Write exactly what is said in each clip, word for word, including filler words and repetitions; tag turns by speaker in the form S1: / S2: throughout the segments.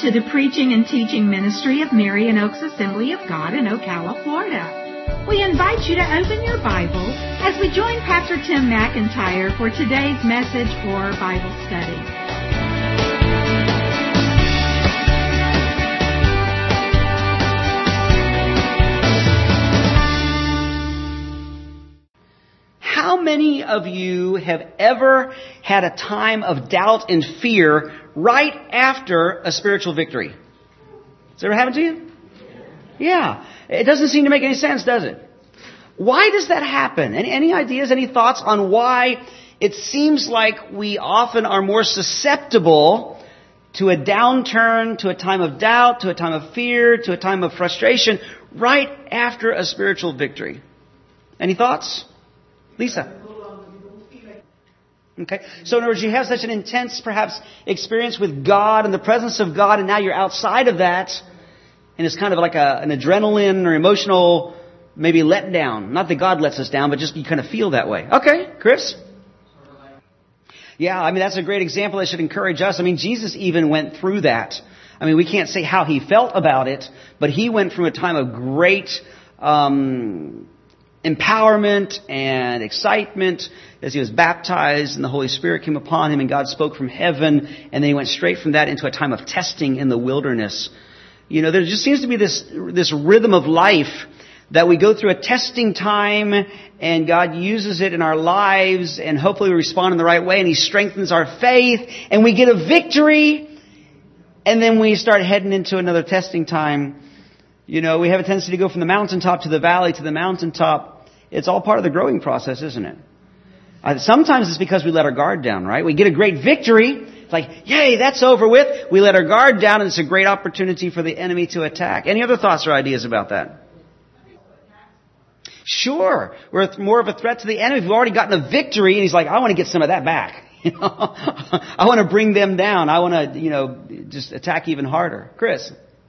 S1: to the preaching and teaching ministry of Marion Oaks Assembly of God in Ocala, Florida. We invite you to open your Bible as we join Pastor Tim McIntyre for today's message or Bible study.
S2: How many of you have ever had a time of doubt and fear right after a spiritual victory? Has it ever happened to you? Yeah. It doesn't seem to make any sense, does it? Why does that happen? Any, any ideas, any thoughts on why it seems like we often are more susceptible to a downturn, to a time of doubt, to a time of fear, to a time of frustration right after a spiritual victory? Any thoughts? Lisa? Okay. So in other words, you have such an intense, perhaps, experience with God and the presence of God, and now you're outside of that, and it's kind of like a, an adrenaline or emotional, maybe letdown. Not that God lets us down, but just you kind of feel that way. Okay, Chris? Yeah, I mean, that's a great example that should encourage us. I mean, Jesus even went through that. I mean, we can't say how he felt about it, but he went through a time of great um empowerment and excitement as he was baptized and the Holy Spirit came upon him and God spoke from heaven, and then he went straight from that into a time of testing in the wilderness. You know, there just seems to be this this rhythm of life that we go through a testing time and God uses it in our lives and hopefully we respond in the right way and he strengthens our faith and we get a victory, and then we start heading into another testing time. You know, we have a tendency to go from the mountaintop to the valley to the mountaintop. It's all part of the growing process, isn't it? Uh, sometimes it's because we let our guard down, right? We get a great victory. It's like, yay, that's over with. We let our guard down, and it's a great opportunity for the enemy to attack. Any other thoughts or ideas about that? Sure. We're more of a threat to the enemy. We've already gotten a victory, and he's like, I want to get some of that back. You know, I want to bring them down. I want to, you know, just attack even harder. Chris?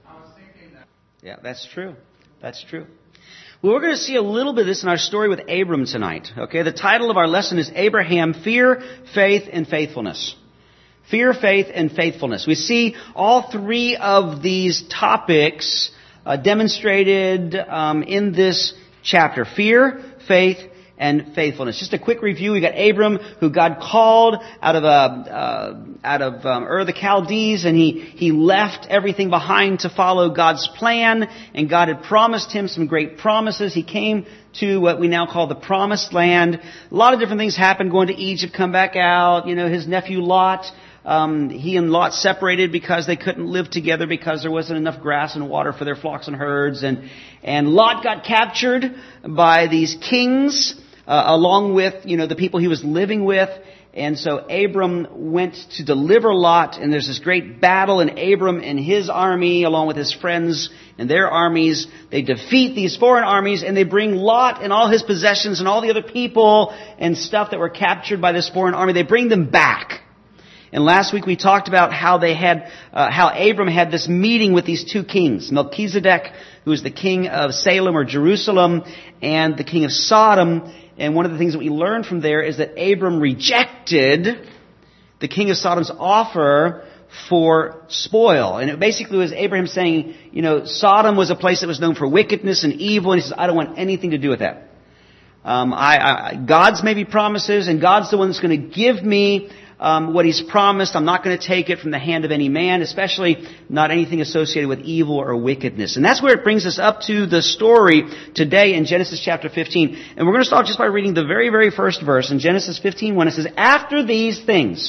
S2: Yeah, that's true. That's true. Well, we're going to see a little bit of this in our story with Abram tonight. Okay, the title of our lesson is Abraham, Fear, Faith, and Faithfulness. Fear, faith, and faithfulness. We see all three of these topics uh, demonstrated um, in this chapter. Fear, faith, and faithfulness. Just a quick review. We got Abram, who God called out of a uh, out of um, Ur of the Chaldees, and he he left everything behind to follow God's plan. And God had promised him some great promises. He came to what we now call the Promised Land. A lot of different things happened. Going to Egypt, come back out. You know, his nephew Lot. Um, he and Lot separated because they couldn't live together because there wasn't enough grass and water for their flocks and herds. And and Lot got captured by these kings. Uh, along with, you know, the people he was living with. And so Abram went to deliver Lot, and there's this great battle, and Abram and his army, along with his friends and their armies, they defeat these foreign armies, and they bring Lot and all his possessions and all the other people and stuff that were captured by this foreign army, they bring them back. And last week we talked about how they had, uh, how Abram had this meeting with these two kings, Melchizedek, who is the king of Salem or Jerusalem, and the king of Sodom. And one of the things that we learned from there is that Abram rejected the king of Sodom's offer for spoil. And it basically was Abraham saying, you know, Sodom was a place that was known for wickedness and evil, and he says, I don't want anything to do with that. Um, I, I, God's maybe promises, and God's the one that's going to give me um, what He's promised. I'm not going to take it from the hand of any man, especially not anything associated with evil or wickedness. And that's where it brings us up to the story today in Genesis chapter fifteen. And we're going to start just by reading the very, very first verse in Genesis fifteen one. It says, after these things,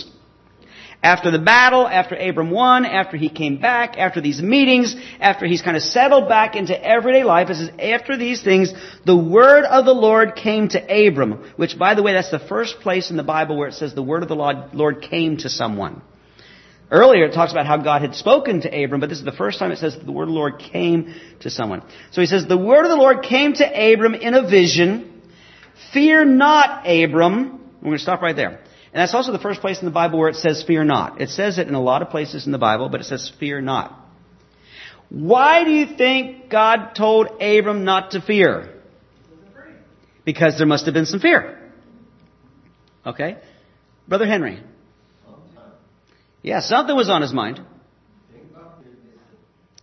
S2: after the battle, after Abram won, after he came back, after these meetings, after he's kind of settled back into everyday life, it says, after these things, the word of the Lord came to Abram, which, by the way, that's the first place in the Bible where it says the word of the Lord came to someone. Earlier, it talks about how God had spoken to Abram, but this is the first time it says that the word of the Lord came to someone. So he says, the word of the Lord came to Abram in a vision. Fear not, Abram. We're going to stop right there. And that's also the first place in the Bible where it says fear not. It says it in a lot of places in the Bible, but it says fear not. Why do you think God told Abram not to fear? Because there must have been some fear. Okay? Brother Henry. Yeah, something was on his mind.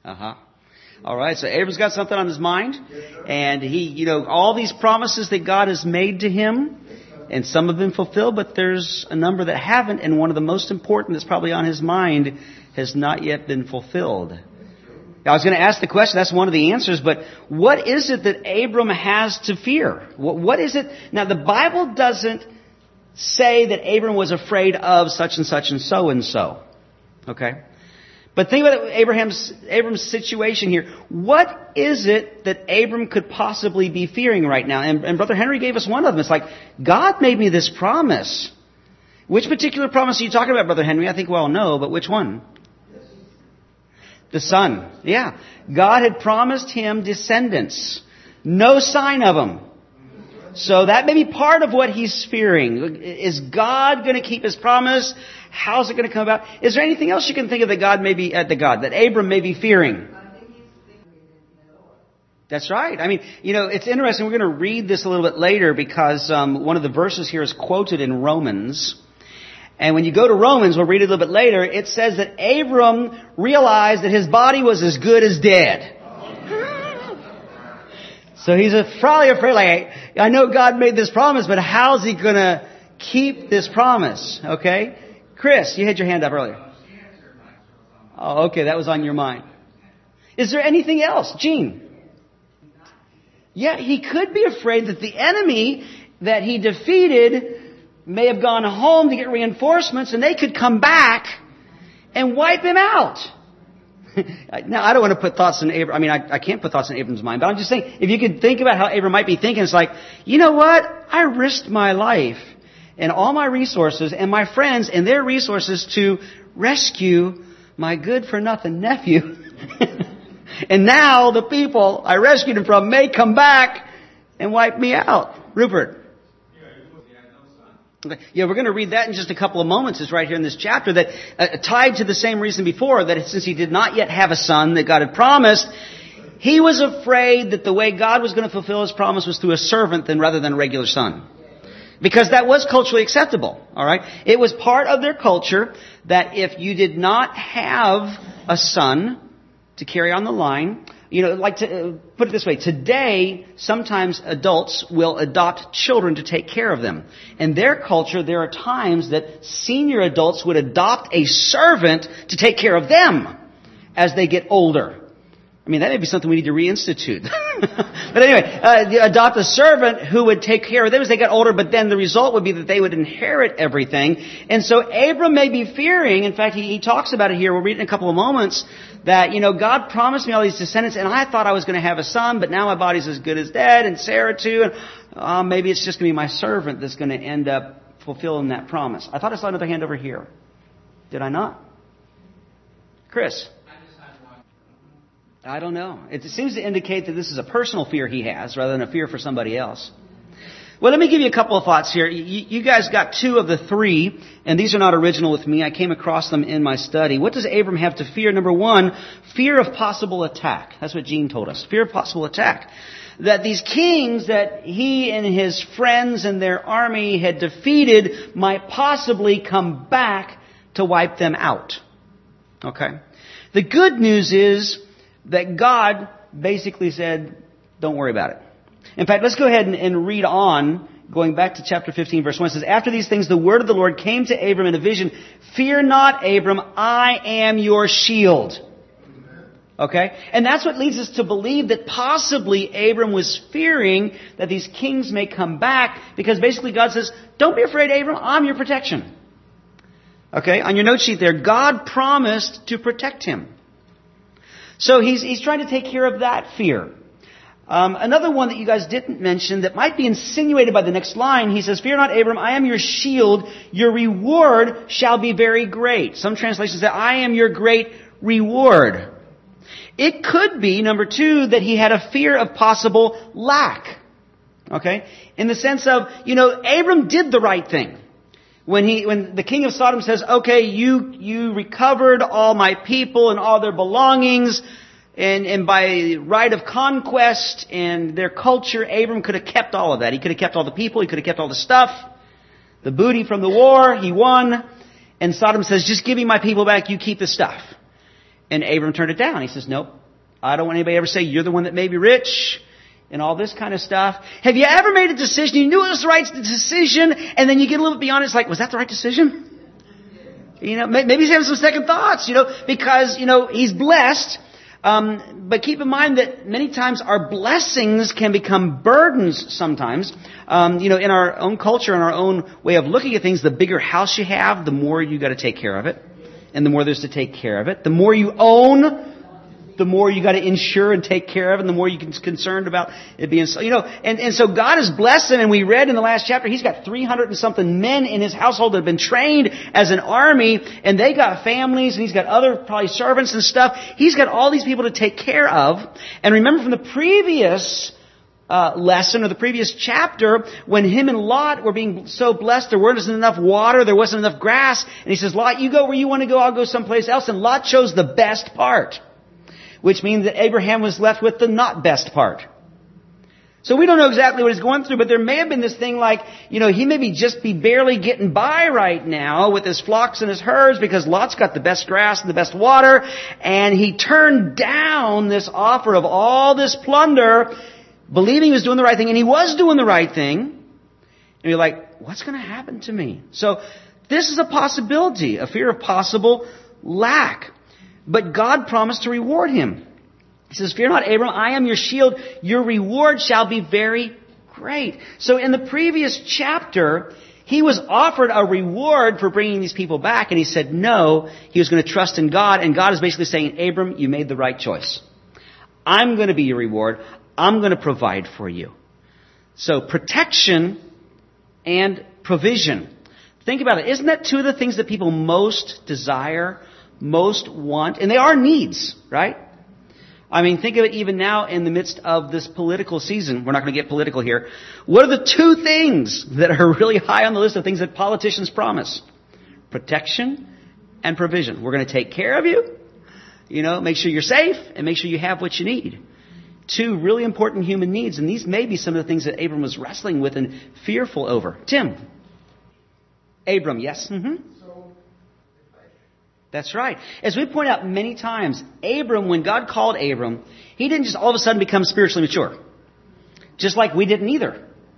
S2: Uh-huh. All right, so Abram's got something on his mind. And he, you know, all these promises that God has made to him, and some have been fulfilled, but there's a number that haven't, and one of the most important that's probably on his mind has not yet been fulfilled. I was going to ask the question, that's one of the answers, but what is it that Abram has to fear? What, what is it? Now, the Bible doesn't say that Abram was afraid of such and such and so and so. Okay? But think about Abraham's, Abram's situation here. What is it that Abram could possibly be fearing right now? And, and Brother Henry gave us one of them. It's like, God made me this promise. Which particular promise are you talking about, Brother Henry? I think we all know, but which one? The son. Yeah. God had promised him descendants. No sign of them. So that may be part of what he's fearing. Is God going to keep his promise? How's it going to come about? Is there anything else you can think of that God may be, uh, the God, that Abram may be fearing? That's right. I mean, you know, it's interesting. We're going to read this a little bit later because um, one of the verses here is quoted in Romans. And when you go to Romans, we'll read it a little bit later, it says that Abram realized that his body was as good as dead. So he's probably afraid, like, I know God made this promise, but how's he going to keep this promise? Okay? Chris, you had your hand up earlier. Oh, okay, that was on your mind. Is there anything else? Gene? Yeah, he could be afraid that the enemy that he defeated may have gone home to get reinforcements and they could come back and wipe him out. Now, I don't want to put thoughts in Abram. I mean, I, I can't put thoughts in Abram's mind, but I'm just saying, if you could think about how Abram might be thinking, it's like, you know what? I risked my life and all my resources and my friends and their resources to rescue my good-for-nothing nephew. And now the people I rescued him from may come back and wipe me out. Rupert. Okay. Yeah, we're going to read that in just a couple of moments. It's right here in this chapter that uh, tied to the same reason before, that since he did not yet have a son that God had promised, he was afraid that the way God was going to fulfill his promise was through a servant than rather than a regular son. Because that was culturally acceptable. All right, it was part of their culture that if you did not have a son to carry on the line, you know, like to uh, put it this way, today, sometimes adults will adopt children to take care of them. In their culture, there are times that senior adults would adopt a servant to take care of them as they get older. I mean, that may be something we need to reinstitute. But anyway, uh, adopt a servant who would take care of them as they got older, but then the result would be that they would inherit everything. And so Abram may be fearing, in fact, he, he talks about it here, we'll read it in a couple of moments, that, you know, God promised me all these descendants, and I thought I was going to have a son, but now my body's as good as dead, and Sarah too, and uh, maybe it's just going to be my servant that's going to end up fulfilling that promise. I thought I saw another hand over here. Did I not? Chris? I don't know. It seems to indicate that this is a personal fear he has rather than a fear for somebody else. Well, let me give you a couple of thoughts here. You, you guys got two of the three, and these are not original with me. I came across them in my study. What does Abram have to fear? Number one, fear of possible attack. That's what Gene told us. Fear of possible attack. That these kings that he and his friends and their army had defeated might possibly come back to wipe them out. Okay? The good news is that God basically said, don't worry about it. In fact, let's go ahead and, and read on, going back to chapter fifteen, verse one. It says, after these things, the word of the Lord came to Abram in a vision. Fear not, Abram, I am your shield. Okay? And that's what leads us to believe that possibly Abram was fearing that these kings may come back, because basically God says, don't be afraid, Abram, I'm your protection. Okay? On your note sheet there, God promised to protect him. So he's, he's trying to take care of that fear. Um, another one that you guys didn't mention that might be insinuated by the next line, he says, fear not, Abram, I am your shield. Your reward shall be very great. Some translations say, I am your great reward. It could be, number two, that he had a fear of possible lack. Okay? In the sense of, you know, Abram did the right thing. When he, when the king of Sodom says, okay, you, you recovered all my people and all their belongings, and, and by right of conquest and their culture, Abram could have kept all of that. He could have kept all the people, he could have kept all the stuff, the booty from the war, he won. And Sodom says, just give me my people back, you keep the stuff. And Abram turned it down. He says, nope, I don't want anybody to ever say you're the one that made me rich and all this kind of stuff. Have you ever made a decision, you knew it was the right decision, and then you get a little bit beyond it, it's like, was that the right decision? You know, maybe he's having some second thoughts, you know, because, you know, he's blessed. Um, but keep in mind that many times our blessings can become burdens sometimes. Um, you know, in our own culture, in our own way of looking at things, the bigger house you have, the more you got to take care of it. And the more there's to take care of it. The more you own, the more you got to insure and take care of, and the more you're concerned about it being so, you know, and, and so God has blessed him, and we read in the last chapter, he's got three hundred and something men in his household that have been trained as an army, and they got families, and he's got other probably servants and stuff. He's got all these people to take care of. And remember from the previous Uh, lesson or the previous chapter, when him and Lot were being so blessed, there wasn't enough water, there wasn't enough grass, and he says, Lot, you go where you want to go, I'll go someplace else. And Lot chose the best part, which means that Abraham was left with the not best part. So we don't know exactly what he's going through, but there may have been this thing like, you know, he may be just be barely getting by right now with his flocks and his herds because Lot's got the best grass and the best water, and he turned down this offer of all this plunder, believing he was doing the right thing, and he was doing the right thing. And you're like, what's going to happen to me? So this is a possibility, a fear of possible lack. But God promised to reward him. He says, fear not, Abram, I am your shield. Your reward shall be very great. So in the previous chapter, he was offered a reward for bringing these people back, and he said no. He was going to trust in God, and God is basically saying, Abram, you made the right choice. I'm going to be your reward. I'm going to provide for you. So protection and provision. Think about it. Isn't that two of the things that people most desire, most want? And they are needs, right? I mean, think of it even now in the midst of this political season. We're not going to get political here. What are the two things that are really high on the list of things that politicians promise? Protection and provision. We're going to take care of you. You know, make sure you're safe and make sure you have what you need. Two really important human needs, and these may be some of the things that Abram was wrestling with and fearful over. Tim. Abram, yes? Mm-hmm. That's right. As we point out many times, Abram, when God called Abram, he didn't just all of a sudden become spiritually mature. Just like we didn't either.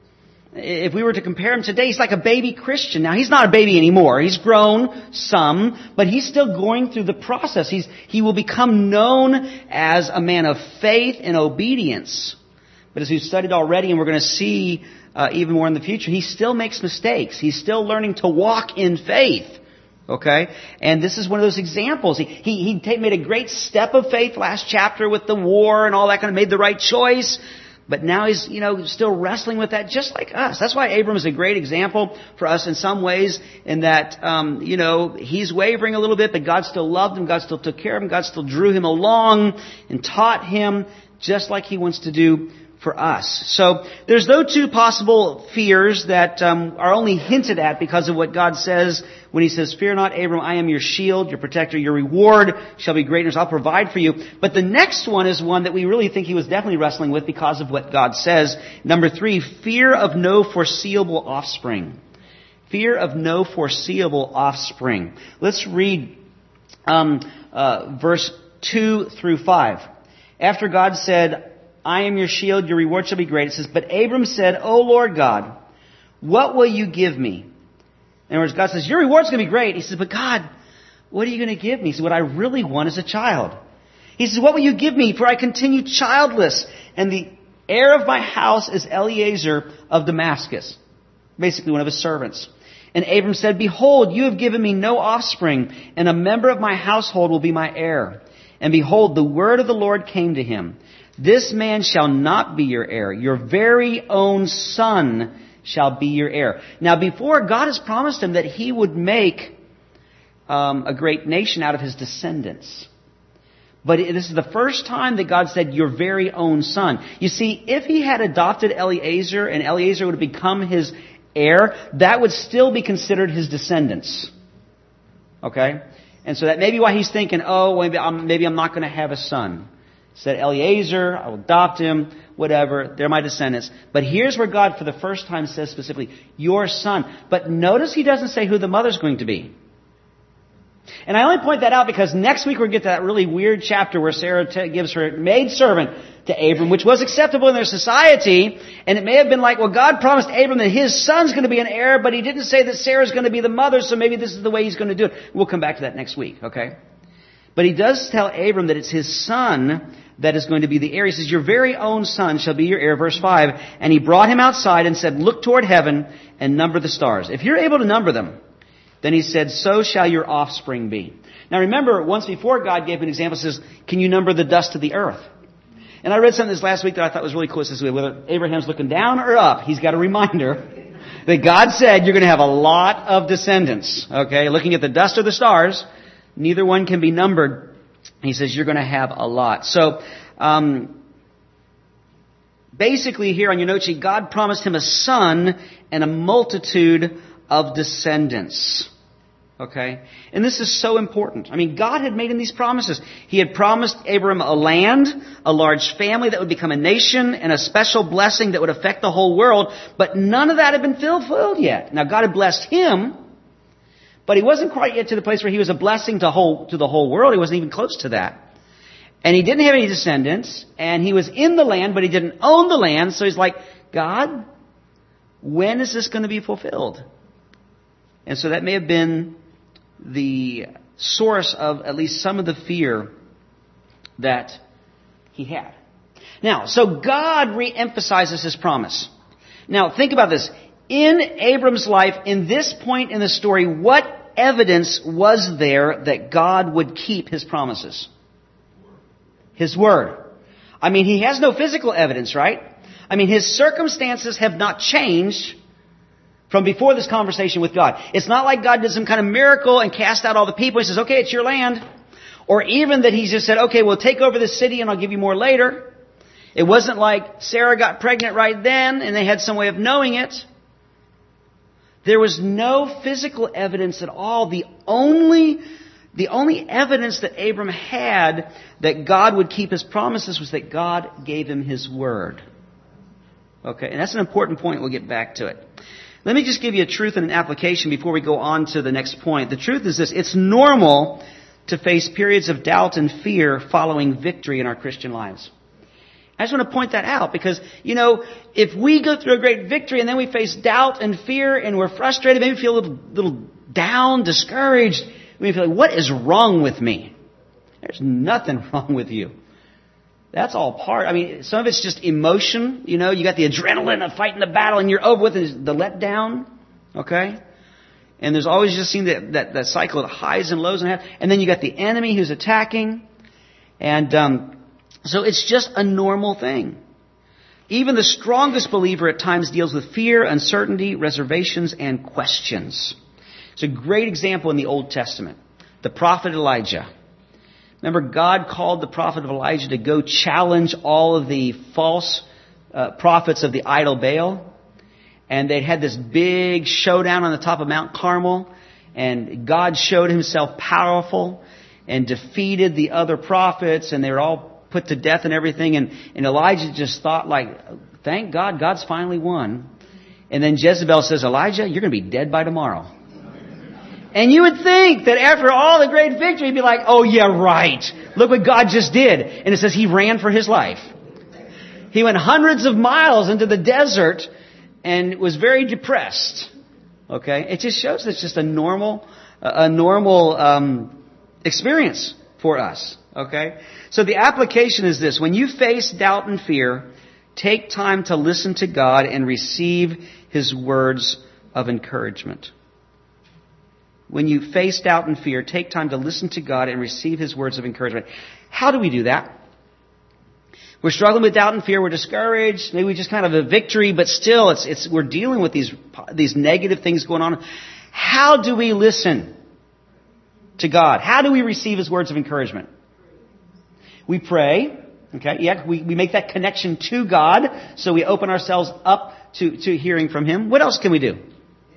S2: If we were to compare him today, he's like a baby Christian. Now, he's not a baby anymore. He's grown some, but he's still going through the process. He's, he will become known as a man of faith and obedience. But as we've studied already, and we're going to see uh, even more in the future, he still makes mistakes. He's still learning to walk in faith. Okay? And this is one of those examples. He, he, he take, made a great step of faith last chapter with the war and all that, kind of made the right choice. But now he's, you know, still wrestling with that just like us. That's why Abram is a great example for us in some ways in that, um, you know, he's wavering a little bit, but God still loved him. God still took care of him. God still drew him along and taught him just like he wants to do for us. So there's those two possible fears that um, are only hinted at because of what God says when he says, fear not, Abram, I am your shield, your protector, your reward shall be greatness. I'll provide for you. But the next one is one that we really think he was definitely wrestling with because of what God says. Number three, fear of no foreseeable offspring. Fear of no foreseeable offspring. Let's read um, uh, verse two through five. After God said, I am your shield, your reward shall be great. It says, but Abram said, O Lord God, what will you give me? In other words, God says, your reward's going to be great. He says, but God, what are you going to give me? He says, what I really want is a child. He says, what will you give me? For I continue childless. And the heir of my house is Eliezer of Damascus. Basically one of his servants. And Abram said, behold, you have given me no offspring, and a member of my household will be my heir. And behold, the word of the Lord came to him. This man shall not be your heir. Your very own son shall be your heir. Now, before, God has promised him that he would make um, a great nation out of his descendants. But this is the first time that God said, your very own son. You see, if he had adopted Eliezer and Eliezer would have become his heir, that would still be considered his descendants. Okay? And so that may be why he's thinking, oh, maybe I'm, maybe I'm not going to have a son. Said Eliezer, I will adopt him, whatever, they're my descendants. But here's where God for the first time says specifically, your son. But notice he doesn't say who the mother's going to be. And I only point that out because next week we're going to get to that really weird chapter where Sarah t- gives her maidservant to Abram, which was acceptable in their society. And it may have been like, well, God promised Abram that his son's going to be an heir, but he didn't say that Sarah's going to be the mother, so maybe this is the way he's going to do it. We'll come back to that next week, okay? But he does tell Abram that it's his son that is going to be the heir. He says, your very own son shall be your heir, verse five. And he brought him outside and said, look toward heaven and number the stars. If you're able to number them, then he said, so shall your offspring be. Now remember, once before God gave an example, says, can you number the dust of the earth? And I read something this last week that I thought was really cool. It says, whether Abraham's looking down or up, he's got a reminder that God said you're going to have a lot of descendants. Okay, looking at the dust of the stars, neither one can be numbered. He says you're going to have a lot. So, um, basically here on your note sheet, God promised him a son and a multitude of descendants. Okay? And this is so important. I mean, God had made him these promises. He had promised Abram a land, a large family that would become a nation, and a special blessing that would affect the whole world. But none of that had been fulfilled yet. Now, God had blessed him, but he wasn't quite yet to the place where he was a blessing to whole to the whole world. He wasn't even close to that. And he didn't have any descendants, and he was in the land, but he didn't own the land. So he's like, God, when is this going to be fulfilled? And so that may have been the source of at least some of the fear that he had. Now, so God re-emphasizes his promise. Now, think about this. In Abram's life, in this point in the story, what evidence was there that God would keep his promises? His word. I mean, he has no physical evidence, right? I mean, his circumstances have not changed from before this conversation with God. It's not like God did some kind of miracle and cast out all the people. He says, okay, it's your land. Or even that he just said, okay, we'll take over the city and I'll give you more later. It wasn't like Sarah got pregnant right then and they had some way of knowing it. There was no physical evidence at all. The only, the only evidence that Abram had that God would keep his promises was that God gave him his word. Okay, and that's an important point. We'll get back to it. Let me just give you a truth and an application before we go on to the next point. The truth is this. It's normal to face periods of doubt and fear following victory in our Christian lives. I just want to point that out because, you know, if we go through a great victory and then we face doubt and fear and we're frustrated, maybe feel a little, little down, discouraged, we feel like, what is wrong with me? There's nothing wrong with you. That's all part. I mean, some of it's just emotion. You know, you got the adrenaline of fighting the battle and you're over with it, the letdown. Okay? And there's always just seen that, that, that cycle of highs and lows. And, and then you got the enemy who's attacking. And um, so it's just a normal thing. Even the strongest believer at times deals with fear, uncertainty, reservations, and questions. It's a great example in the Old Testament. The prophet Elijah. Remember, God called the prophet of Elijah to go challenge all of the false uh, prophets of the idol Baal. And they had this big showdown on the top of Mount Carmel. And God showed himself powerful and defeated the other prophets. And they were all put to death and everything. And, and Elijah just thought, like, thank God, God's finally won. And then Jezebel says, Elijah, you're going to be dead by tomorrow. And you would think that after all the great victory, he'd be like, oh yeah, right. Look what God just did. And it says he ran for his life. He went hundreds of miles into the desert and was very depressed. Okay? It just shows that it's just a normal, a normal um, experience for us. Okay? So the application is this. When you face doubt and fear, take time to listen to God and receive his words of encouragement. When you face doubt and fear, take time to listen to God and receive his words of encouragement. How do we do that? We're struggling with doubt and fear. We're discouraged. Maybe we just kind of a victory, but still it's, it's, we're dealing with these, these negative things going on. How do we listen to God? How do we receive his words of encouragement? We pray. Okay. Yeah. We, we make that connection to God. So we open ourselves up to, to hearing from him. What else can we do?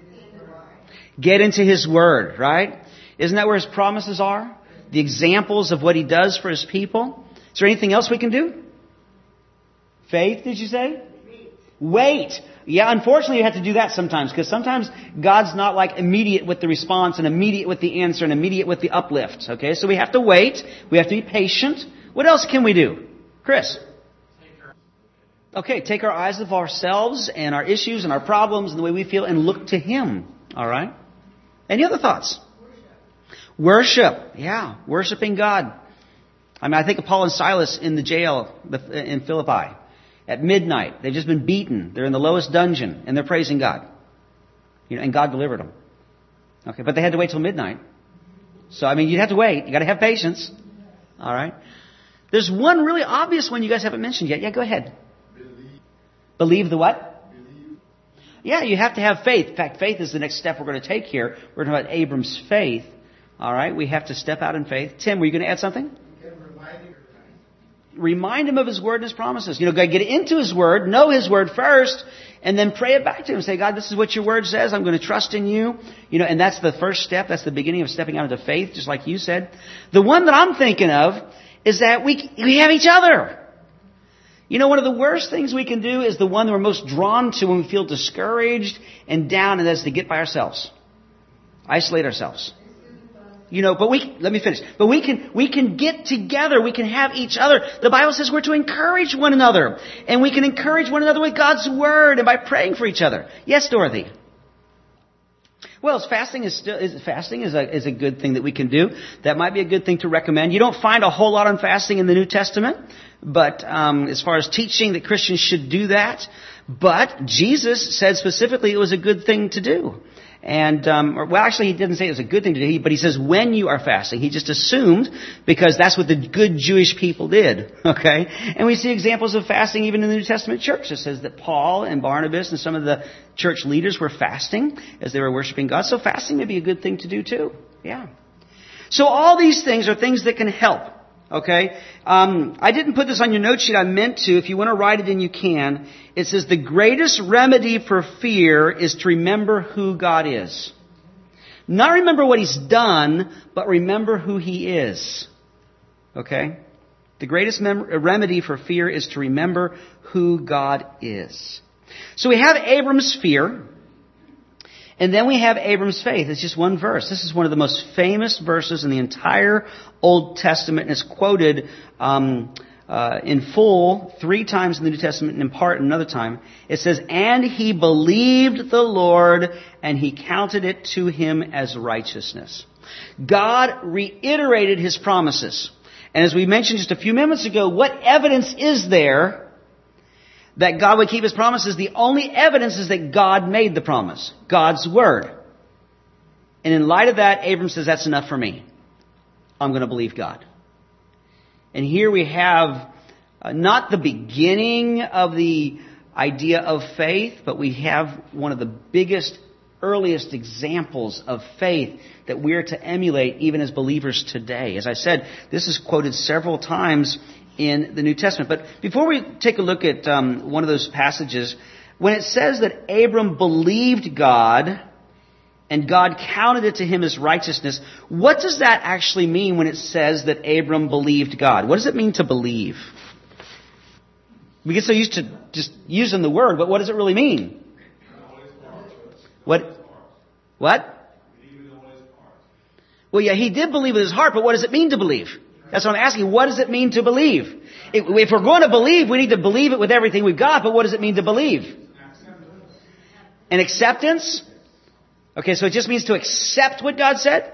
S2: Get into his word, right? Isn't that where his promises are? The examples of what he does for his people. Is there anything else we can do? Faith, did you say? Wait. Yeah, unfortunately you have to do that sometimes, because sometimes God's not like immediate with the response and immediate with the answer and immediate with the uplift. Okay, so we have to wait. We have to be patient. What else can we do? Chris? Okay, take our eyes off ourselves and our issues and our problems and the way we feel and look to Him. All right? Any other thoughts? Worship. Worship. Yeah, worshiping God. I mean, I think of Paul and Silas in the jail in Philippi. At midnight, they've just been beaten. They're in the lowest dungeon, and they're praising God. You know, and God delivered them. Okay, but they had to wait till midnight. So, I mean, you have to wait. You got to have patience. All right. There's one really obvious one you guys haven't mentioned yet. Yeah, go ahead. Believe, Believe the what? Believe. Yeah, you have to have faith. In fact, faith is the next step we're going to take here. We're talking about Abram's faith. All right, we have to step out in faith. Tim, were you going to add something? Remind him of His Word and His promises. You know, get into His Word, know His Word first, and then pray it back to Him. Say, God, this is what Your Word says. I'm going to trust in You. You know, and that's the first step. That's the beginning of stepping out into faith, just like you said. The one that I'm thinking of is that we we have each other. You know, one of the worst things we can do is the one that we're most drawn to when we feel discouraged and down, and that's to get by ourselves. Isolate ourselves. You know, but we, let me finish. But we can, we can get together. We can have each other. The Bible says we're to encourage one another. And we can encourage one another with God's Word and by praying for each other. Yes, Dorothy? Well, fasting is still, is, fasting is a, is a good thing that we can do. That might be a good thing to recommend. You don't find a whole lot on fasting in the New Testament. But, um, as far as teaching that Christians should do that. But Jesus said specifically it was a good thing to do. And, um, or, well, actually, he didn't say it was a good thing to do, but he says when you are fasting. He just assumed, because that's what the good Jewish people did, okay? And we see examples of fasting even in the New Testament church. It says that Paul and Barnabas and some of the church leaders were fasting as they were worshiping God. So fasting may be a good thing to do too. Yeah. So all these things are things that can help. Okay, um, I didn't put this on your note sheet. I meant to. If you want to write it in, you can. It says the greatest remedy for fear is to remember who God is. Not remember what He's done, but remember who He is. Okay? The greatest mem- remedy for fear is to remember who God is. So we have Abram's fear. And then we have Abram's faith. It's just one verse. This is one of the most famous verses in the entire Old Testament, and it's quoted um, uh, in full three times in the New Testament and in part another time. It says, "And he believed the Lord, and He counted it to him as righteousness." God reiterated His promises. And as we mentioned just a few minutes ago, what evidence is there that God would keep His promises? The only evidence is that God made the promise. God's Word. And in light of that, Abram says, that's enough for me. I'm going to believe God. And here we have uh, not the beginning of the idea of faith, but we have one of the biggest, earliest examples of faith that we're to emulate even as believers today. As I said, this is quoted several times in the New Testament. But before we take a look at um, one of those passages, when it says that Abram believed God and God counted it to him as righteousness, what does that actually mean when it says that Abram believed God? What does it mean to believe? We get so used to just using the word, but what does it really mean? What? What? Well, yeah, he did believe with his heart, but what does it mean to believe? That's what I'm asking. What does it mean to believe? If, if we're going to believe, we need to believe it with everything we've got, but what does it mean to believe? An acceptance? Okay, so it just means to accept what God said?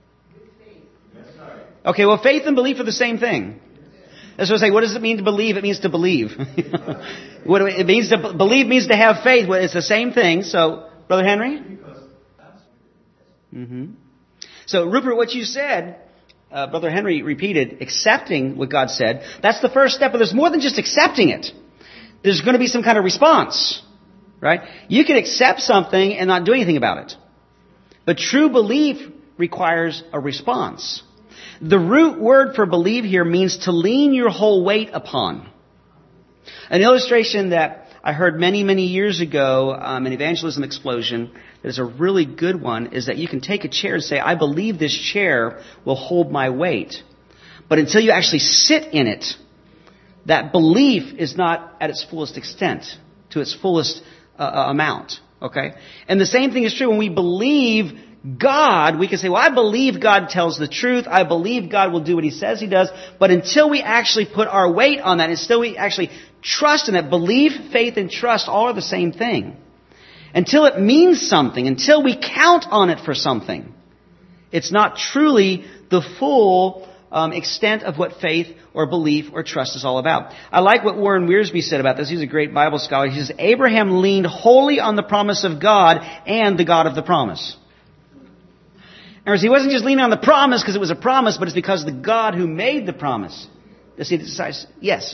S2: Okay, well, faith and belief are the same thing. That's what I say. What does it mean to believe? It means to believe. What do it means to believe means to have faith. Well, it's the same thing. So, Brother Henry? Mm-hmm. So, Rupert, what you said, uh, Brother Henry repeated, accepting what God said. That's the first step, but there's more than just accepting it. There's going to be some kind of response, right? You can accept something and not do anything about it. But true belief requires a response. The root word for believe here means to lean your whole weight upon. An illustration that I heard many, many years ago, um, an evangelism explosion, that is a really good one, is that you can take a chair and say, I believe this chair will hold my weight. But until you actually sit in it, that belief is not at its fullest extent. to its fullest uh, amount. Okay? And the same thing is true when we believe God. We can say, well, I believe God tells the truth. I believe God will do what He says He does. But until we actually put our weight on that, until we actually trust in that, belief, faith, and trust all are the same thing. Until it means something, until we count on it for something, it's not truly the full um, extent of what faith or belief or trust is all about. I like what Warren Wiersbe said about this. He's a great Bible scholar. He says, Abraham leaned wholly on the promise of God and the God of the promise. In other words, he wasn't just leaning on the promise because it was a promise, but it's because the God who made the promise. Does he decide? Yes.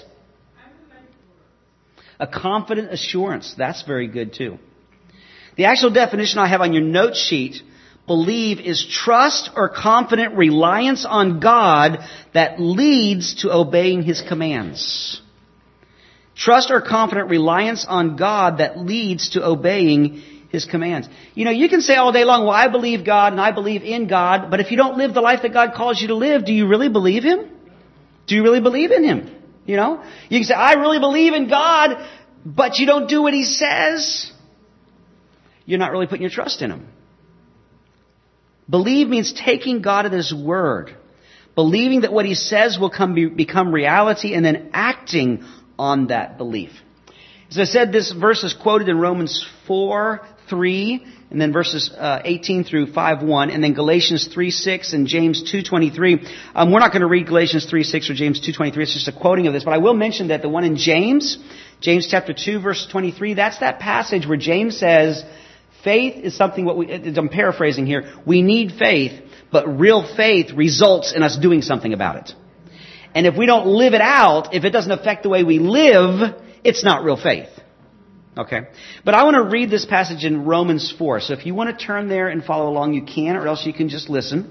S2: A confident assurance. That's very good too. The actual definition I have on your note sheet, believe, is trust or confident reliance on God that leads to obeying His commands. Trust or confident reliance on God that leads to obeying His commands. You know, you can say all day long, well, I believe God and I believe in God, but if you don't live the life that God calls you to live, do you really believe Him? Do you really believe in Him? You know, you can say, I really believe in God, but you don't do what He says. You're not really putting your trust in Him. Believe means taking God at His word. Believing that what He says will come be, become reality and then acting on that belief. As I said, this verse is quoted in Romans four, three, and then verses uh, eighteen through five, one, and then Galatians three, six, and James two, twenty-three. Um, we're not going to read Galatians three, six or James two, twenty-three. It's just a quoting of this. But I will mention that the one in James, James chapter two, verse twenty-three, that's that passage where James says, faith is something, what we, I'm paraphrasing here, we need faith, but real faith results in us doing something about it. And if we don't live it out, if it doesn't affect the way we live, it's not real faith. Okay? But I want to read this passage in Romans four. So if you want to turn there and follow along, you can, or else you can just listen.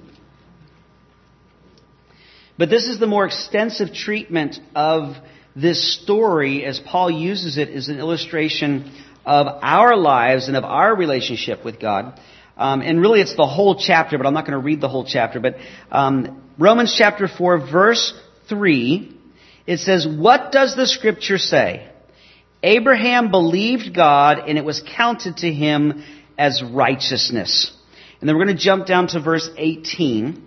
S2: But this is the more extensive treatment of this story as Paul uses it as an illustration of our lives and of our relationship with God. Um, and really it's the whole chapter, but I'm not going to read the whole chapter. But um, Romans chapter four, verse three, it says, what does the Scripture say? Abraham believed God, and it was counted to him as righteousness. And then we're going to jump down to verse eighteen.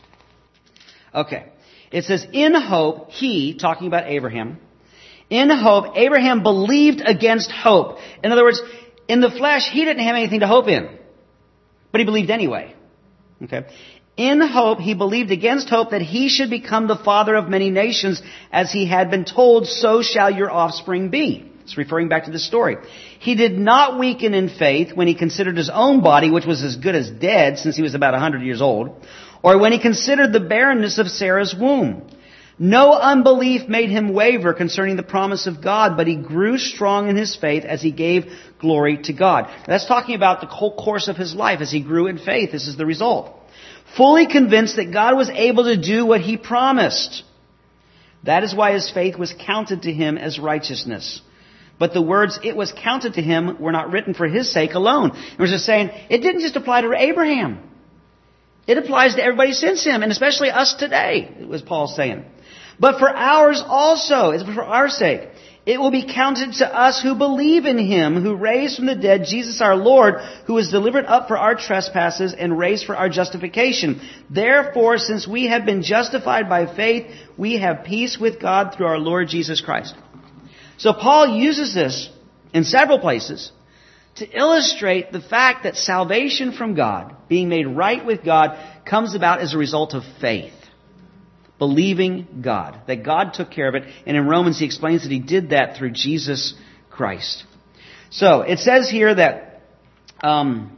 S2: Okay. It says, in hope, he, talking about Abraham, in hope, Abraham believed against hope. In other words, in the flesh, he didn't have anything to hope in. But he believed anyway. Okay. In hope, he believed against hope that he should become the father of many nations, as he had been told, so shall your offspring be. It's referring back to this story. He did not weaken in faith when he considered his own body, which was as good as dead since he was about one hundred years old, or when he considered the barrenness of Sarah's womb. No unbelief made him waver concerning the promise of God, but he grew strong in his faith as he gave glory to God. That's talking about the whole course of his life as he grew in faith. This is the result. Fully convinced that God was able to do what He promised. That is why his faith was counted to him as righteousness. But the words, it was counted to him, were not written for his sake alone. It was just saying, it didn't just apply to Abraham. It applies to everybody since him, and especially us today, was Paul saying. But for ours also, it's for our sake. It will be counted to us who believe in Him, who raised from the dead Jesus our Lord, who was delivered up for our trespasses and raised for our justification. Therefore, since we have been justified by faith, we have peace with God through our Lord Jesus Christ. So Paul uses this in several places to illustrate the fact that salvation from God, being made right with God, comes about as a result of faith. Believing God, that God took care of it. And in Romans he explains that He did that through Jesus Christ. So it says here that, um,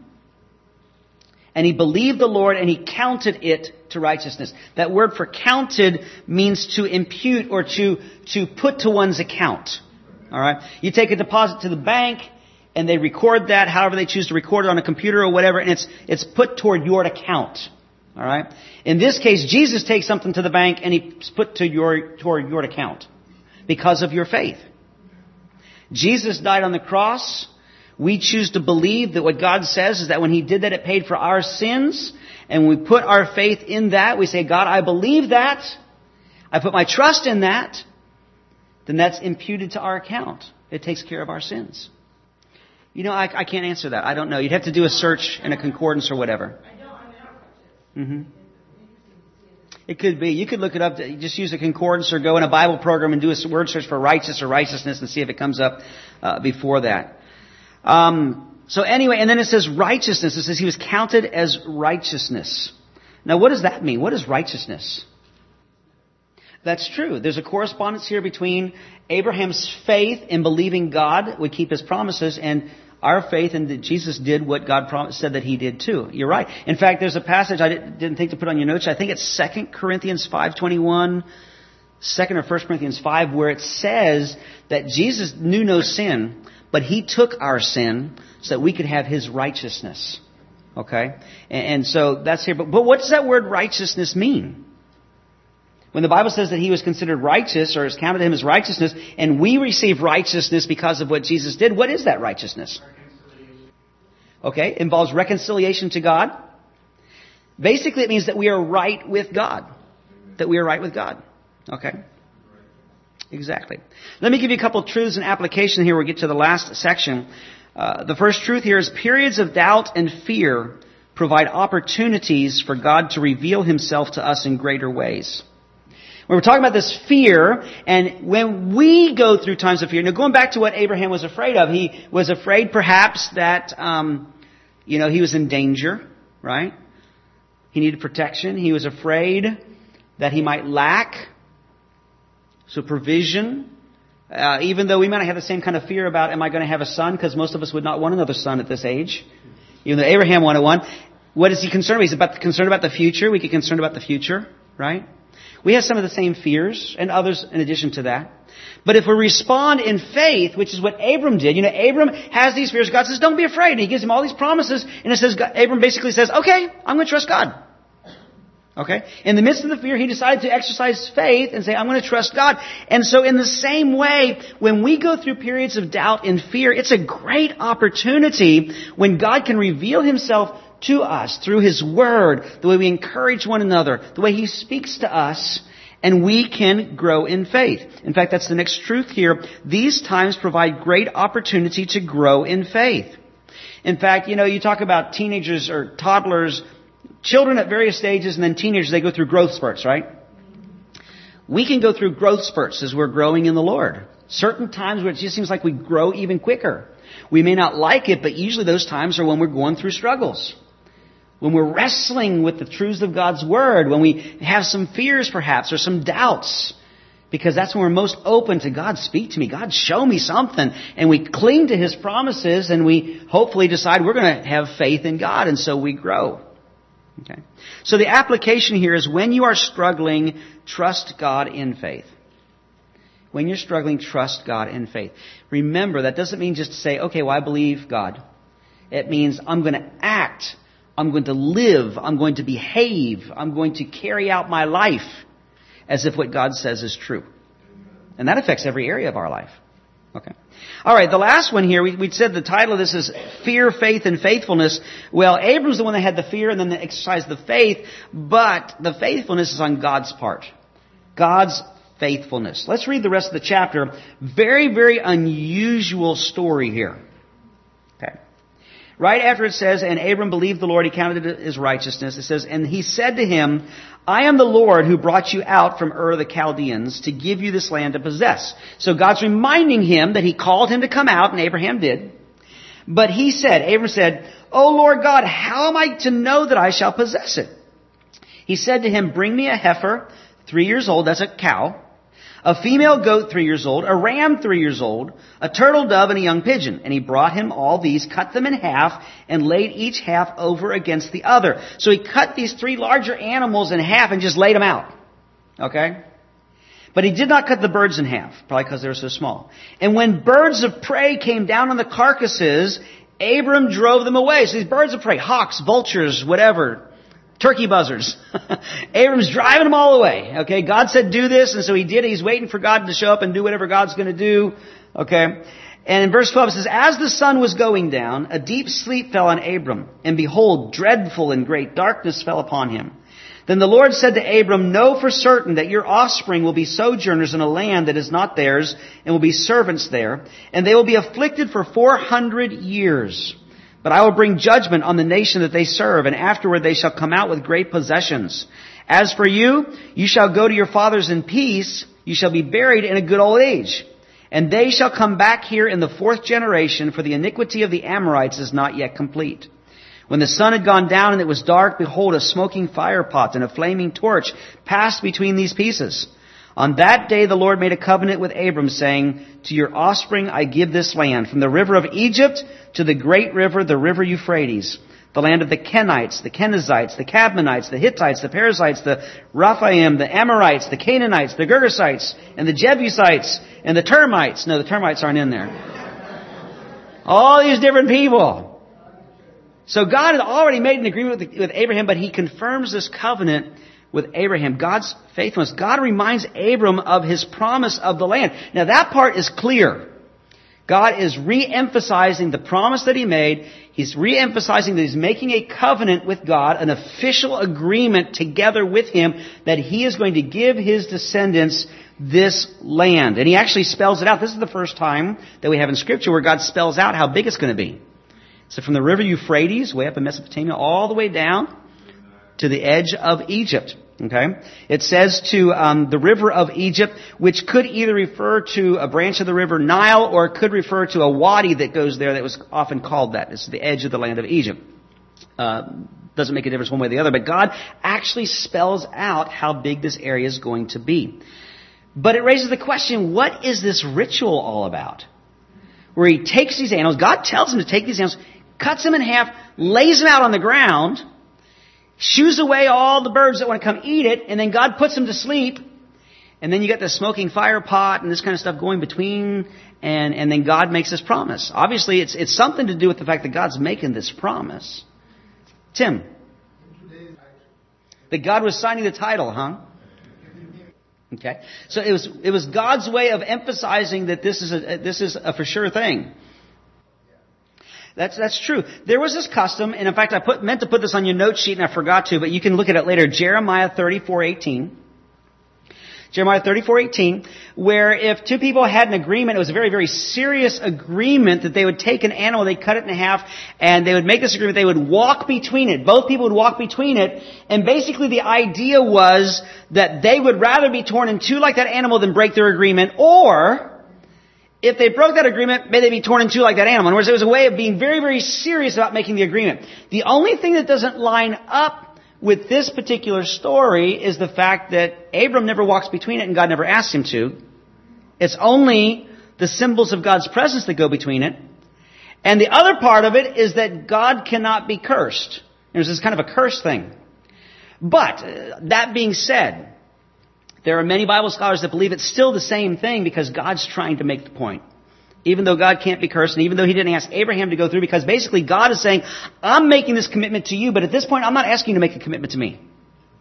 S2: and he believed the Lord and he counted it to righteousness. That word for counted means to impute or to, to put to one's account. All right. You take a deposit to the bank and they record that, however they choose to record it on a computer or whatever, and it's, it's put toward your account. All right. In this case, Jesus takes something to the bank and He's put to your, toward your account because of your faith. Jesus died on the cross. We choose to believe that what God says is that when He did that, it paid for our sins. And we put our faith in that. We say, God, I believe that. I put my trust in that. Then that's imputed to our account. It takes care of our sins. You know, I, I can't answer that. I don't know. You'd have to do a search in a concordance or whatever. Mm-hmm. It could be. You could look it up. Just use a concordance or go in a Bible program and do a word search for righteous or righteousness and see if it comes up uh, before that. Um, so anyway, and then it says righteousness. It says he was counted as righteousness. Now, what does that mean? What is righteousness? That's true. There's a correspondence here between Abraham's faith in believing God would keep his promises and our faith in that Jesus did what God promised, said that he did too. You're right. In fact, there's a passage I didn't think to put on your notes. I think it's Second Corinthians five twenty-one, Second or First Corinthians five, where it says that Jesus knew no sin, but he took our sin so that we could have his righteousness. Okay? And, and so that's here. But, but what does that word righteousness mean? When the Bible says that he was considered righteous or is counted to him as righteousness, and we receive righteousness because of what Jesus did, what is that righteousness? Okay, it involves reconciliation to God. Basically, it means that we are right with God. That we are right with God. Okay? Exactly. Let me give you a couple of truths and application here. We'll get to the last section. Uh, the first truth here is periods of doubt and fear provide opportunities for God to reveal himself to us in greater ways. When we're talking about this fear, and when we go through times of fear, now going back to what Abraham was afraid of, he was afraid perhaps that, um, you know, he was in danger, right? He needed protection. He was afraid that he might lack. So provision. Uh, even though we might not have the same kind of fear about, am I going to have a son? Because most of us would not want another son at this age. Even though Abraham wanted one. What is he concerned about? He's about, concerned about the future. We get concerned about the future, right? We have some of the same fears and others in addition to that. But if we respond in faith, which is what Abram did, you know, Abram has these fears. God says, don't be afraid. And he gives him all these promises. And it says, God, Abram basically says, okay, I'm going to trust God. Okay? In the midst of the fear, he decided to exercise faith and say, I'm going to trust God. And so in the same way, when we go through periods of doubt and fear, it's a great opportunity when God can reveal himself to us through his word, the way we encourage one another, the way he speaks to us, and we can grow in faith. In fact, that's the next truth here. These times provide great opportunity to grow in faith. In fact, you know, you talk about teenagers or toddlers, children at various stages, and then teenagers, they go through growth spurts, right? We can go through growth spurts as we're growing in the Lord. Certain times where it just seems like we grow even quicker. We may not like it, but usually those times are when we're going through struggles. When we're wrestling with the truths of God's Word, when we have some fears perhaps or some doubts, because that's when we're most open to God, speak to me, God, show me something. And we cling to his promises and we hopefully decide we're going to have faith in God, and so we grow. Okay. So the application here is when you are struggling, trust God in faith. When you're struggling, trust God in faith. Remember, that doesn't mean just to say, okay, well, I believe God. It means I'm going to act. I'm going to live, I'm going to behave, I'm going to carry out my life as if what God says is true. And that affects every area of our life. Okay. All right, the last one here, we, we said the title of this is Fear, Faith, and Faithfulness. Well, Abram's the one that had the fear and then they exercised the faith, but the faithfulness is on God's part. God's faithfulness. Let's read the rest of the chapter. Very, very unusual story here. Okay. Right after it says, and Abram believed the Lord, he counted it as righteousness. It says, and he said to him, I am the Lord who brought you out from Ur of the Chaldeans to give you this land to possess. So God's reminding him that he called him to come out, and Abraham did. But he said, Abram said, O Lord God, how am I to know that I shall possess it? He said to him, bring me a heifer, three years old, that's a cow, a female goat three years old, a ram three years old, a turtle dove, and a young pigeon. And he brought him all these, cut them in half, and laid each half over against the other. So he cut these three larger animals in half and just laid them out. Okay? But he did not cut the birds in half, probably because they were so small. And when birds of prey came down on the carcasses, Abram drove them away. So these birds of prey, hawks, vultures, whatever, turkey buzzards. Abram's driving them all away. Okay, God said do this, and so he did it. He's waiting for God to show up and do whatever God's going to do. Okay, and in verse twelve it says, as the sun was going down, a deep sleep fell on Abram, and behold, dreadful and great darkness fell upon him. Then the Lord said to Abram, know for certain that your offspring will be sojourners in a land that is not theirs, and will be servants there, and they will be afflicted for four hundred years. But I will bring judgment on the nation that they serve, and afterward they shall come out with great possessions. As for you, you shall go to your fathers in peace, you shall be buried in a good old age. And they shall come back here in the fourth generation, for the iniquity of the Amorites is not yet complete. When the sun had gone down and it was dark, behold, a smoking fire pot and a flaming torch passed between these pieces. On that day the Lord made a covenant with Abram, saying, to your offspring I give this land, from the river of Egypt to the great river, the river Euphrates, the land of the Kenites, the Kenizzites, the Cadmonites, the Hittites, the Perizzites, the Rephaim, the Amorites, the Canaanites, the Girgashites, and the Jebusites, and the termites. No, the termites aren't in there. All these different people. So God had already made an agreement with, with Abraham, but he confirms this covenant with Abraham. God's faithfulness. God reminds Abram of his promise of the land. Now that part is clear. God is re-emphasizing the promise that he made. He's re-emphasizing that he's making a covenant with God, an official agreement together with him that he is going to give his descendants this land. And he actually spells it out. This is the first time that we have in Scripture where God spells out how big it's going to be. So from the river Euphrates, way up in Mesopotamia, all the way down to the edge of Egypt. Okay, it says to um, the river of Egypt, which could either refer to a branch of the river Nile, or it could refer to a wadi that goes there that was often called that. It's the edge of the land of Egypt. Uh, doesn't make a difference one way or the other, but God actually spells out how big this area is going to be. But it raises the question, what is this ritual all about? Where he takes these animals, God tells him to take these animals, cuts them in half, lays them out on the ground, shoos away all the birds that want to come eat it, and then God puts them to sleep. And then you got the smoking fire pot and this kind of stuff going between, and, and then God makes this promise. Obviously, it's, it's something to do with the fact that God's making this promise. Tim? That God was signing the title, huh? Okay. So it was, it was God's way of emphasizing that this is a, this is a for sure thing. That's, that's true. There was this custom, and in fact, I put, meant to put this on your note sheet and I forgot to, but you can look at it later. Jeremiah thirty-four eighteen. Jeremiah thirty-four eighteen, where if two people had an agreement, it was a very, very serious agreement that they would take an animal, they'd cut it in half, and they would make this agreement, they would walk between it. Both people would walk between it, and basically the idea was that they would rather be torn in two like that animal than break their agreement, or if they broke that agreement, may they be torn in two like that animal. In other words, it was a way of being very, very serious about making the agreement. The only thing that doesn't line up with this particular story is the fact that Abram never walks between it and God never asks him to. It's only the symbols of God's presence that go between it. And the other part of it is that God cannot be cursed. There's this kind of a curse thing. But, uh, that being said, there are many Bible scholars that believe it's still the same thing because God's trying to make the point. Even though God can't be cursed, and even though he didn't ask Abraham to go through, because basically God is saying, I'm making this commitment to you, but at this point I'm not asking you to make a commitment to me.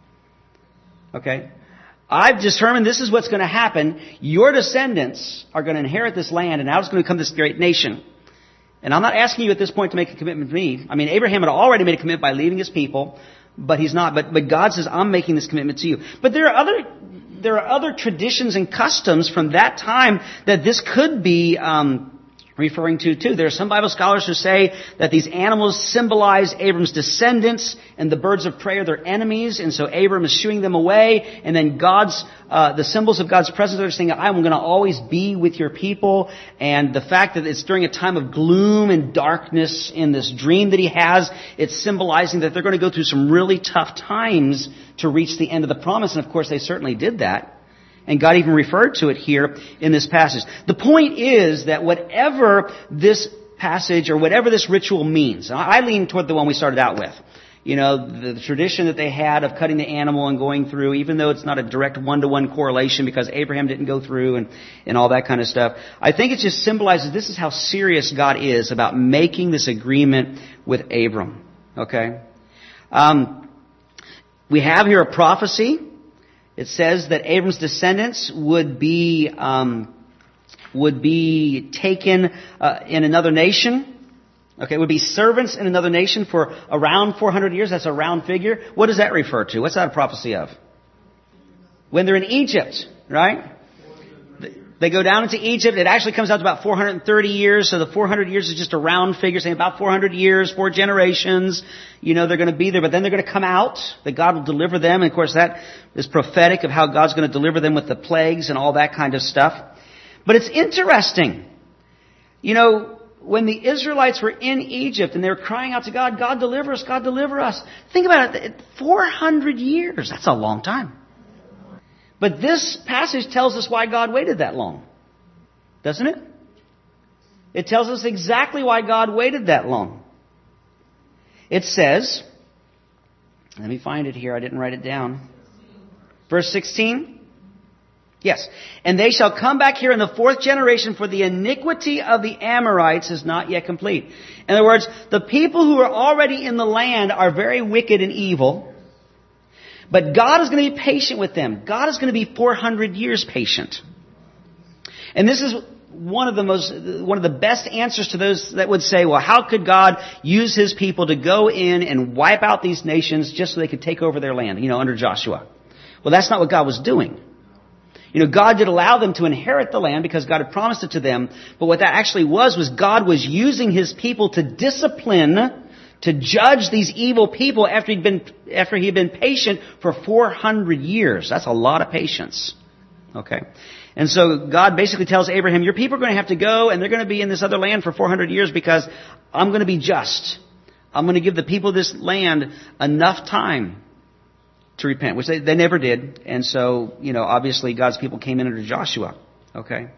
S2: Okay? I've determined this is what's going to happen. Your descendants are going to inherit this land, and out is going to become this great nation. And I'm not asking you at this point to make a commitment to me. I mean, Abraham had already made a commitment by leaving his people, but he's not. But, but God says, I'm making this commitment to you. But there are other... There are other traditions and customs from that time that this could be um, referring to too. There are some Bible scholars who say that these animals symbolize Abram's descendants, and the birds of prey are their enemies, and so Abram is shooing them away. And then God's uh, the symbols of God's presence are saying, "I'm going to always be with your people." And the fact that it's during a time of gloom and darkness in this dream that he has, it's symbolizing that they're going to go through some really tough times to reach the end of the promise. And of course, they certainly did that. And God even referred to it here in this passage. The point is that whatever this passage or whatever this ritual means, I lean toward the one we started out with. You know, the, the tradition that they had of cutting the animal and going through, even though it's not a direct one-to-one correlation because Abraham didn't go through and, and all that kind of stuff. I think it just symbolizes this is how serious God is about making this agreement with Abram. Okay? Um, we have here a prophecy. It says that Abram's descendants would be um, would be taken uh, in another nation. Okay, it would be servants in another nation for around four hundred years. That's a round figure. What does that refer to? What's that a prophecy of? When they're in Egypt, right? They go down into Egypt. It actually comes out to about four hundred thirty years. So the four hundred years is just a round figure, saying about four hundred years, four generations. You know, they're going to be there, but then they're going to come out. That God will deliver them. And of course, that is prophetic of how God's going to deliver them with the plagues and all that kind of stuff. But it's interesting. You know, when the Israelites were in Egypt and they were crying out to God, God deliver us, God deliver us. Think about it. four hundred years. That's a long time. But this passage tells us why God waited that long. Doesn't it? It tells us exactly why God waited that long. It says, let me find it here. I didn't write it down. Verse sixteen. Yes. And they shall come back here in the fourth generation, for the iniquity of the Amorites is not yet complete. In other words, the people who are already in the land are very wicked and evil. But God is going to be patient with them. God is going to be four hundred years patient. And this is one of the most, one of the best answers to those that would say, well, how could God use His people to go in and wipe out these nations just so they could take over their land, you know, under Joshua? Well, that's not what God was doing. You know, God did allow them to inherit the land because God had promised it to them. But what that actually was, was God was using His people to discipline, to judge these evil people after he'd been, after he had been patient for four hundred years. That's a lot of patience. Okay. And so God basically tells Abraham, your people are going to have to go and they're going to be in this other land for four hundred years because I'm going to be just. I'm going to give the people of this land enough time to repent, which they, they never did. And so, you know, obviously God's people came in under Joshua. Okay.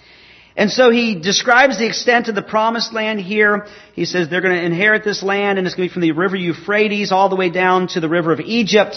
S2: And so he describes the extent of the promised land here. He says they're going to inherit this land, and it's going to be from the river Euphrates all the way down to the river of Egypt.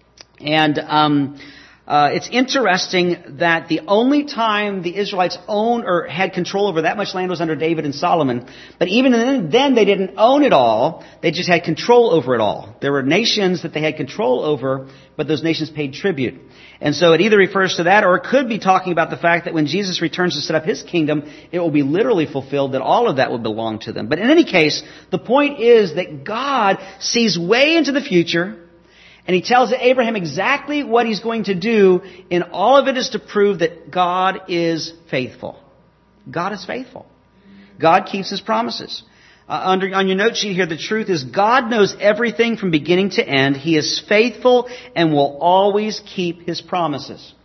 S2: And um, uh, it's interesting that the only time the Israelites owned or had control over that much land was under David and Solomon. But even then, then they didn't own it all. They just had control over it all. There were nations that they had control over, but those nations paid tribute. And so it either refers to that, or it could be talking about the fact that when Jesus returns to set up His kingdom, it will be literally fulfilled that all of that will belong to them. But in any case, the point is that God sees way into the future, and He tells Abraham exactly what He's going to do, and all of it is to prove that God is faithful. God is faithful. God keeps His promises. Uh, under, on your note sheet here, the truth is God knows everything from beginning to end. He is faithful and will always keep His promises.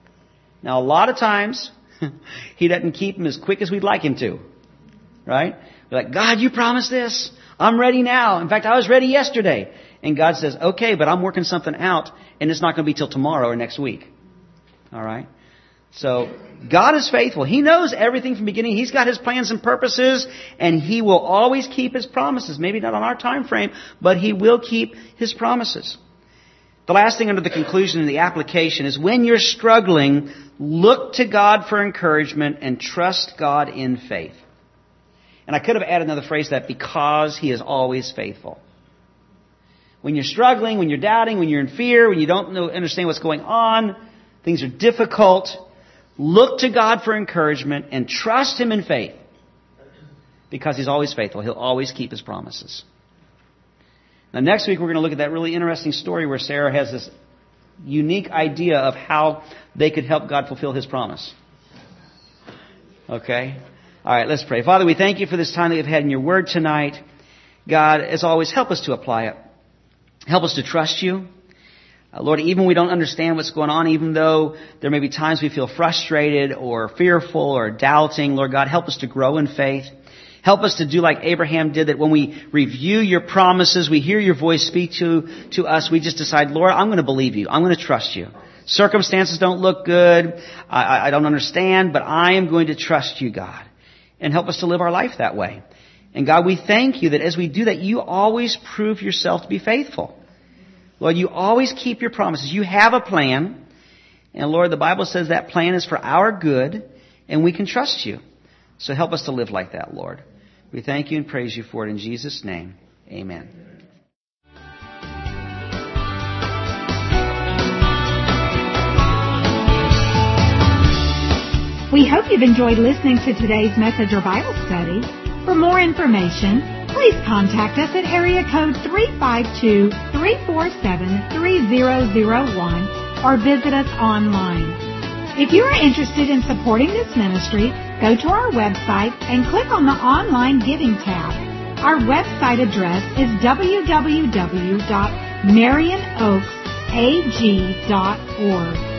S2: Now, a lot of times, He doesn't keep them as quick as we'd like Him to. Right? We're like, God, you promised this. I'm ready now. In fact, I was ready yesterday. And God says, okay, but I'm working something out, and it's not going to be till tomorrow or next week. All right? So, God is faithful. He knows everything from the beginning. He's got His plans and purposes, and He will always keep His promises. Maybe not on our time frame, but He will keep His promises. The last thing under the conclusion and the application is when you're struggling, look to God for encouragement and trust God in faith. And I could have added another phrase to that, because He is always faithful. When you're struggling, when you're doubting, when you're in fear, when you don't know, understand what's going on, things are difficult, look to God for encouragement and trust Him in faith, because He's always faithful. He'll always keep His promises. Now, next week we're going to look at that really interesting story where Sarah has this unique idea of how they could help God fulfill His promise. Okay? All right, let's pray. Father, we thank You for this time that we've had in Your Word tonight. God, as always, help us to apply it. Help us to trust You. Uh, Lord, even when we don't understand what's going on, even though there may be times we feel frustrated or fearful or doubting, Lord God, help us to grow in faith. Help us to do like Abraham did, that when we review Your promises, we hear Your voice speak to, to us, we just decide, Lord, I'm going to believe You. I'm going to trust You. Circumstances don't look good. I, I don't understand, but I am going to trust You, God. And help us to live our life that way. And God, we thank You that as we do that, You always prove Yourself to be faithful. Lord, You always keep Your promises. You have a plan. And Lord, the Bible says that plan is for our good, and we can trust You. So help us to live like that, Lord. We thank You and praise You for it in Jesus' name. Amen.
S1: We hope you've enjoyed listening to today's message or Bible study. For more information, please contact us at area code three five two, three four seven, three zero zero one or visit us online. If you are interested in supporting this ministry, go to our website and click on the Online Giving tab. Our website address is w w w dot marion oaks a g dot org.